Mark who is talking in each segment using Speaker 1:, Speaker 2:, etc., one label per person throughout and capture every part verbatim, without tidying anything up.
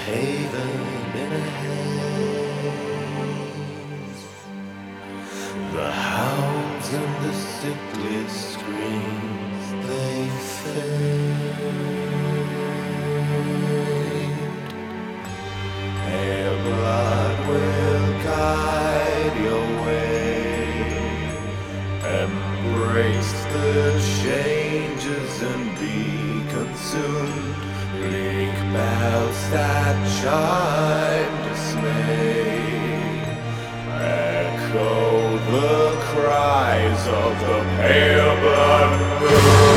Speaker 1: haven in a haze. The hounds and the sickly screams, they fade. Air blood will guide your way. Embrace the changes and be consumed. Bleak bells that chime dismay echo the cries of the pale blood moon.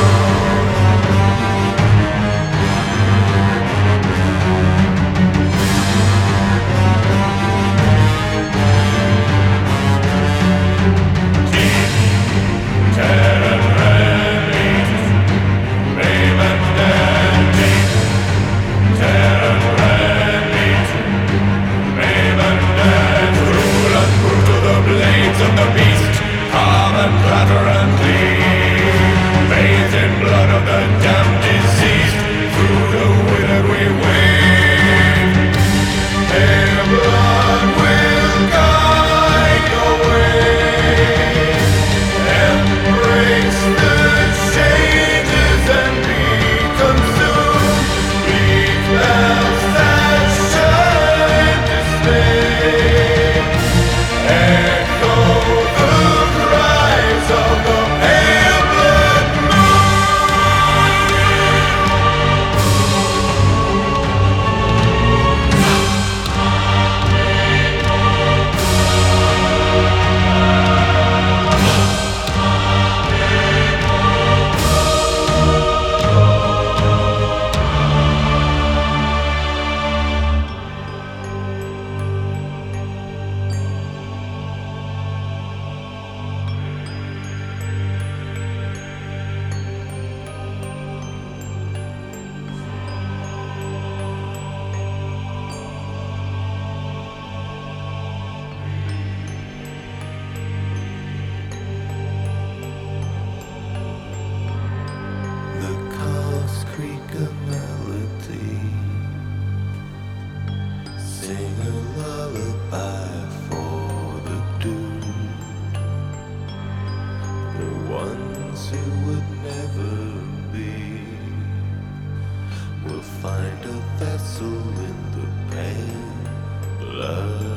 Speaker 1: Creak a melody, sing a lullaby for the doomed, the ones who would never be, will find a vessel in the pale blood.